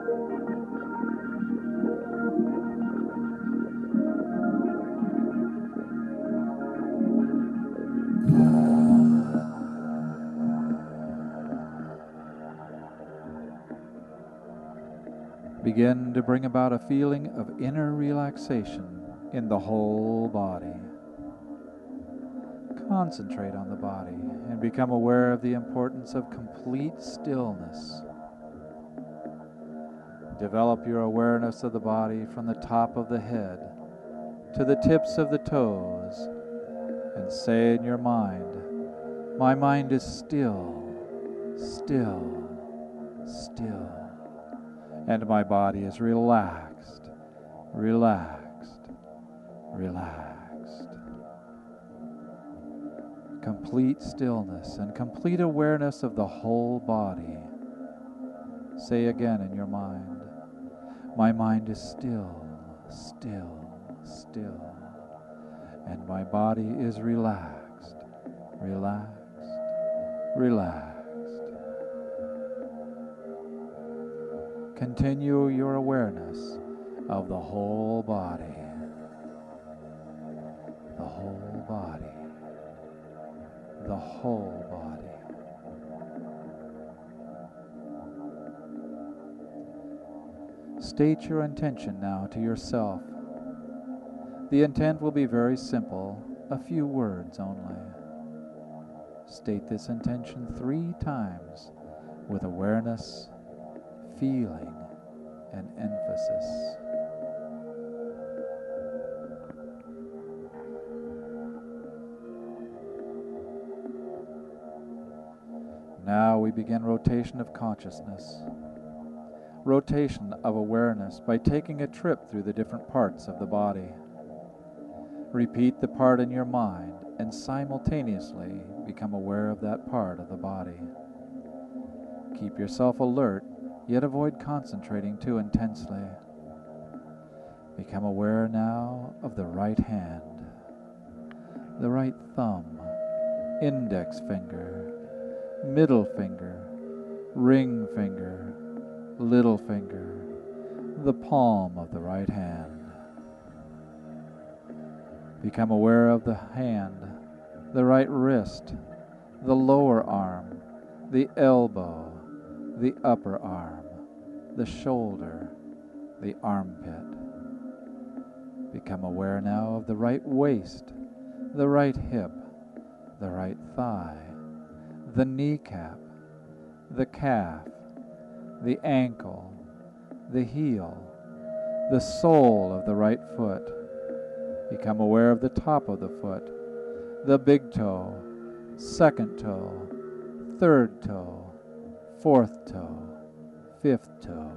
Begin to bring about a feeling of inner relaxation in the whole body. Concentrate on the body and become aware of the importance of complete stillness. Develop your awareness of the body from the top of the head to the tips of the toes, and say in your mind, "My mind is still, still, still, and my body is relaxed, relaxed, relaxed." Complete stillness and complete awareness of the whole body. Say again in your mind, "My mind is still, still, still, and my body is relaxed, relaxed, relaxed." Continue your awareness of the whole body, the whole body, the whole body. State your intention now to yourself. The intent will be very simple, a few words only. State this intention 3 times with awareness, feeling, and emphasis. Now we begin rotation of consciousness. Rotation of awareness by taking a trip through the different parts of the body. Repeat the part in your mind and simultaneously become aware of that part of the body. Keep yourself alert, yet avoid concentrating too intensely. Become aware now of the right hand, the right thumb, index finger, middle finger, ring finger, little finger, the palm of the right hand. Become aware of the hand, the right wrist, the lower arm, the elbow, the upper arm, the shoulder, the armpit. Become aware now of the right waist, the right hip, the right thigh, the kneecap, the calf, the ankle, the heel, the sole of the right foot. Become aware of the top of the foot, the big toe, second toe, third toe, fourth toe, fifth toe.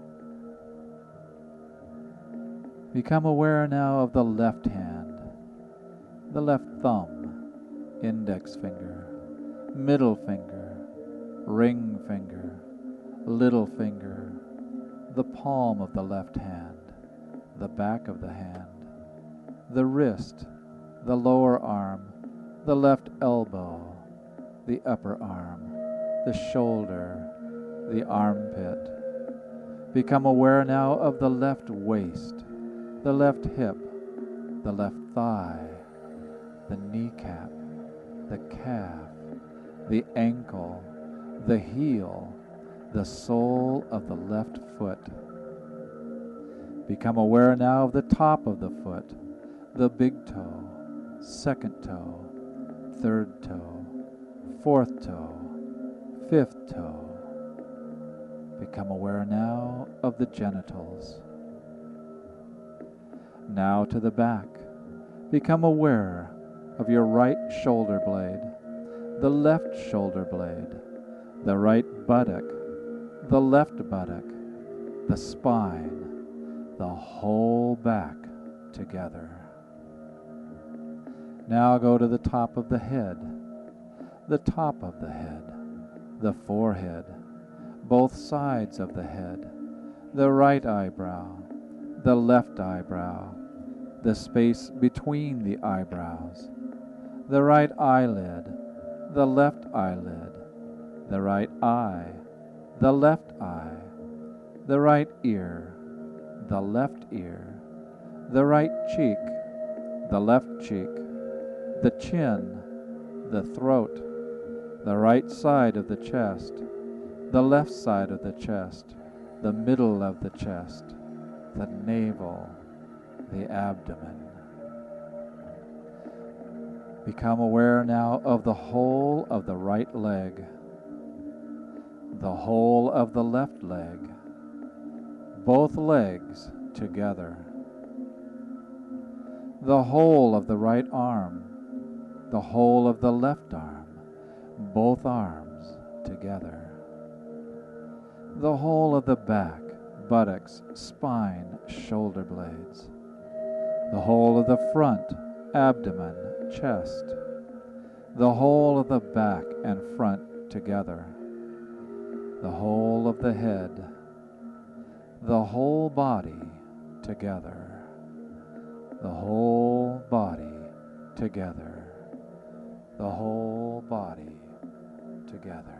Become aware now of the left hand, the left thumb, index finger, middle finger, ring finger, little finger, the palm of the left hand, the back of the hand, the wrist, the lower arm, the left elbow, the upper arm, the shoulder, the armpit. Become aware now of the left waist, the left hip, the left thigh, the kneecap, the calf, the ankle, the heel, the sole of the left foot. Become aware now of the top of the foot, the big toe, second toe, third toe, fourth toe, fifth toe. Become aware now of the genitals. Now to the back. Become aware of your right shoulder blade, the left shoulder blade, the right buttock, the left buttock, the spine, the whole back together. Now go to the top of the head, the top of the head, the forehead, both sides of the head, the right eyebrow, the left eyebrow, the space between the eyebrows, the right eyelid, the left eyelid, the right eye, the left eye, the right ear, the left ear, the right cheek, the left cheek, the chin, the throat, the right side of the chest, the left side of the chest, the middle of the chest, the navel, the abdomen. Become aware now of the whole of the right leg, the whole of the left leg, both legs together, the whole of the right arm, the whole of the left arm, both arms together, the whole of the back, buttocks, spine, shoulder blades, the whole of the front, abdomen, chest, the whole of the back and front together, the whole of the head, the whole body together, the whole body together, the whole body together.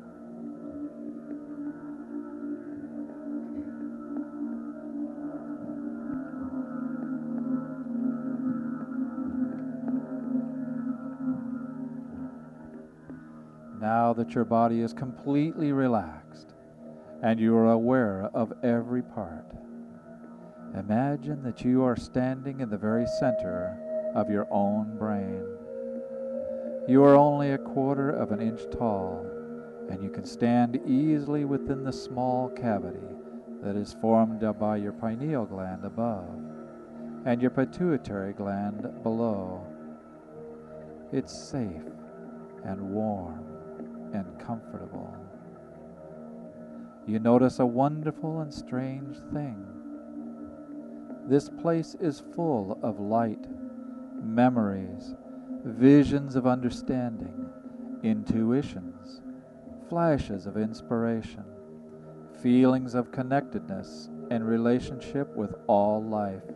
Now that your body is completely relaxed and you are aware of every part, imagine that you are standing in the very center of your own brain. You are only 1/4 of an inch tall, and you can stand easily within the small cavity that is formed by your pineal gland above and your pituitary gland below. It's safe and warm and comfortable. You notice a wonderful and strange thing. This place is full of light, memories, visions of understanding, intuitions, flashes of inspiration, feelings of connectedness and relationship with all life.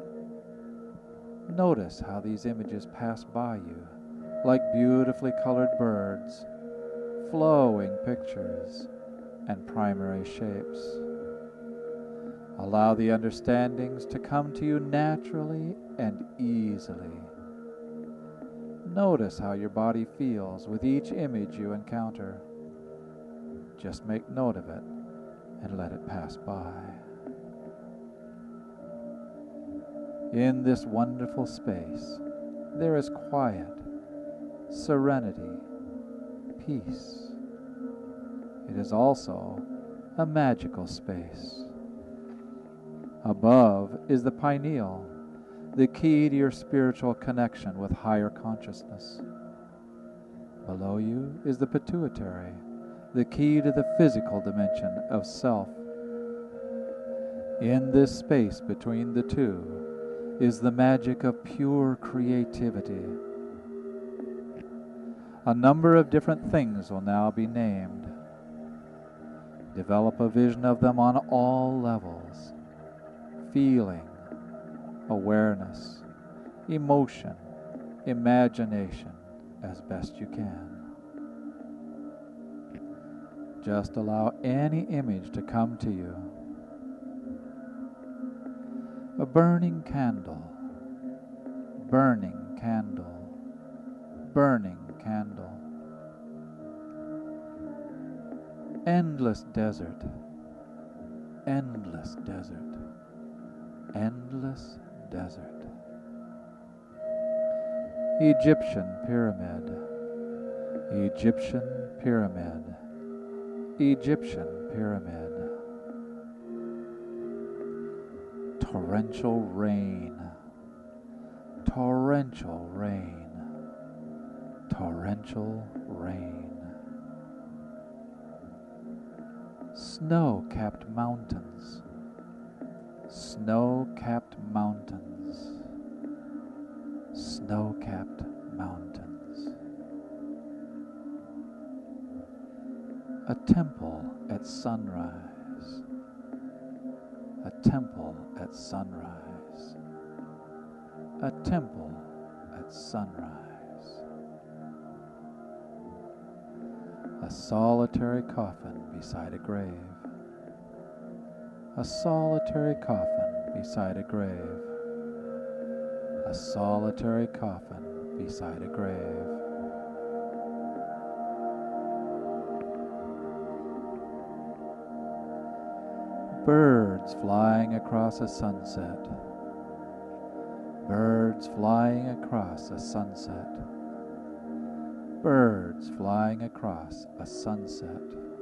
Notice how these images pass by you like beautifully colored birds, flowing pictures, and primary shapes. Allow the understandings to come to you naturally and easily. Notice how your body feels with each image you encounter. Just make note of it and let it pass by. In this wonderful space, there is quiet, serenity, peace. It is also a magical space. Above is the pineal, the key to your spiritual connection with higher consciousness. Below you is the pituitary, the key to the physical dimension of self. In this space between the two is the magic of pure creativity. A number of different things will now be named. Develop a vision of them on all levels: feeling, awareness, emotion, imagination, as best you can. Just allow any image to come to you. A burning candle, burning candle, burning candle. Endless desert, endless desert, endless desert. Egyptian pyramid, Egyptian pyramid, Egyptian pyramid. Torrential rain, torrential rain, torrential rain. Snow-capped mountains, snow-capped mountains, snow-capped mountains. A temple at sunrise, a temple at sunrise, a temple at sunrise. A solitary coffin beside a grave. A solitary coffin beside a grave. A solitary coffin beside a grave. Birds flying across a sunset. Birds flying across a sunset. Birds flying across a sunset.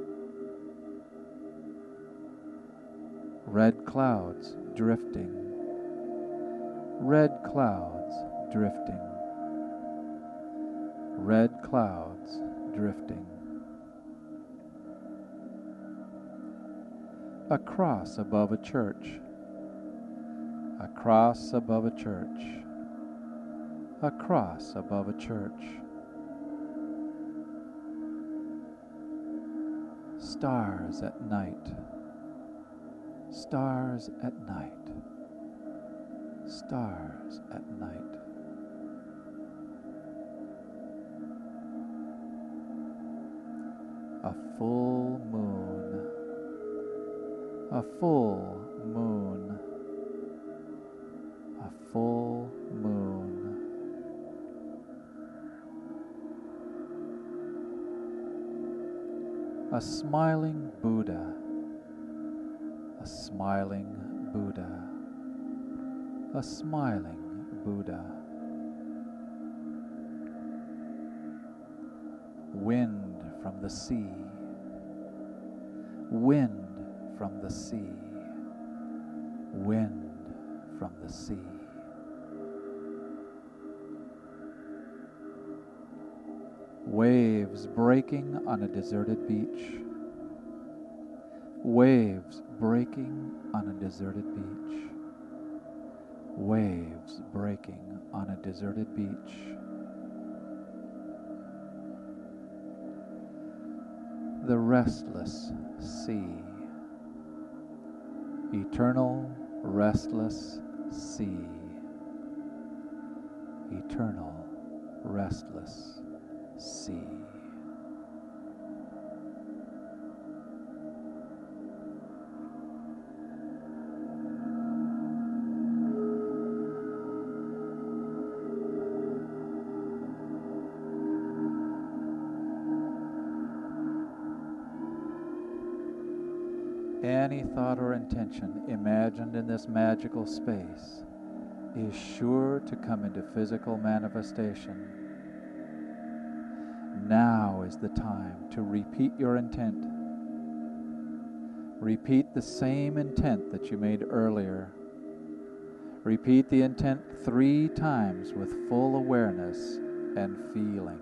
Red clouds drifting. Red clouds drifting. Red clouds drifting. A cross above a church. A cross above a church. A cross above a church. Stars at night. Stars at night. Stars at night. A full moon. A full moon. A full moon. A smiling Buddha. A smiling Buddha. A smiling Buddha. Wind from the sea. Wind from the sea. Wind from the sea. Waves breaking on a deserted beach. Waves breaking on a deserted beach. Waves breaking on a deserted beach. The restless sea. Eternal restless sea. Eternal restless sea. Any thought or intention imagined in this magical space is sure to come into physical manifestation. Now is the time to repeat your intent. Repeat the same intent that you made earlier. Repeat the intent 3 times with full awareness and feeling.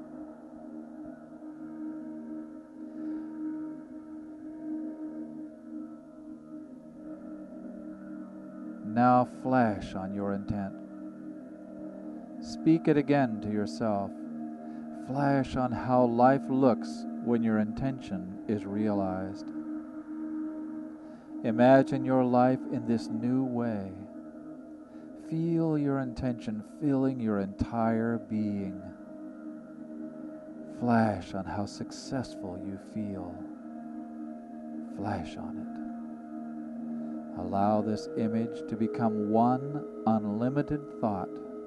Now flash on your intent. Speak it again to yourself. Flash on how life looks when your intention is realized. Imagine your life in this new way. Feel your intention filling your entire being. Flash on how successful you feel. Flash on it. Allow this image to become one unlimited thought.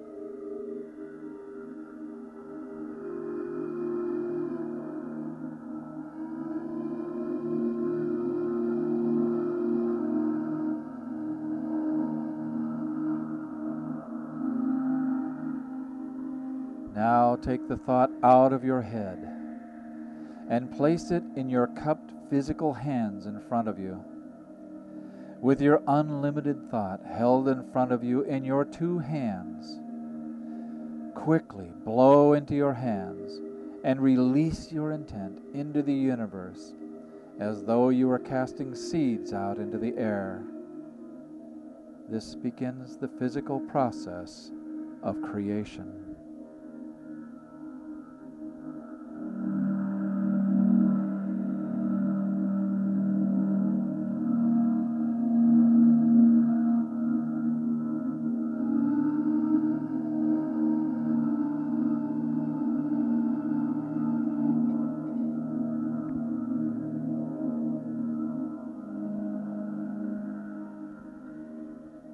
Now take the thought out of your head and place it in your cupped physical hands in front of you. With your unlimited thought held in front of you in your 2 hands, quickly blow into your hands and release your intent into the universe as though you were casting seeds out into the air. This begins the physical process of creation.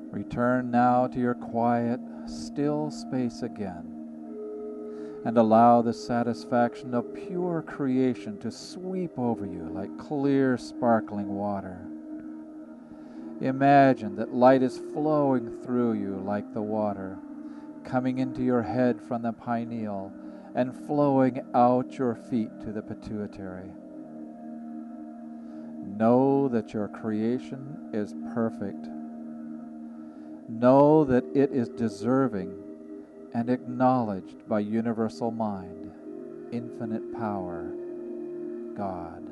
Return now to your quiet, still space again, and allow the satisfaction of pure creation to sweep over you like clear, sparkling water. Imagine that light is flowing through you like the water, coming into your head from the pineal and flowing out your feet to the pituitary. Know that your creation is perfect. Know that it is deserving and acknowledged by universal mind, infinite power, God.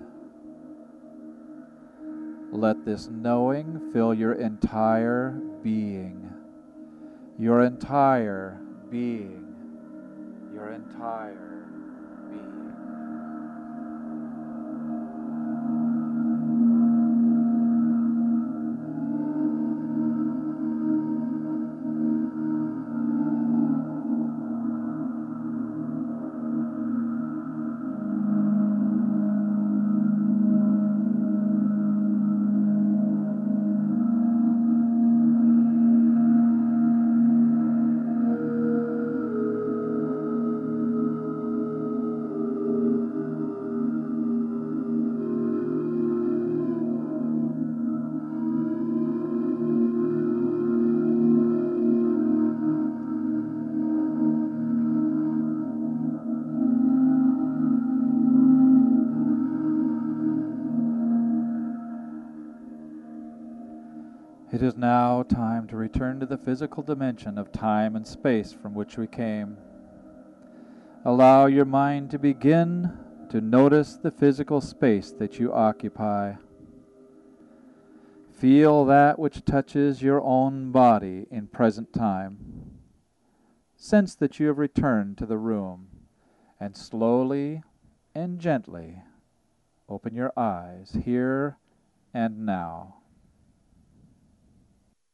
Let this knowing fill your entire being, your entire being, your entire being. It is now time to return to the physical dimension of time and space from which we came. Allow your mind to begin to notice the physical space that you occupy. Feel that which touches your own body in present time. Sense that you have returned to the room, and slowly and gently open your eyes here and now.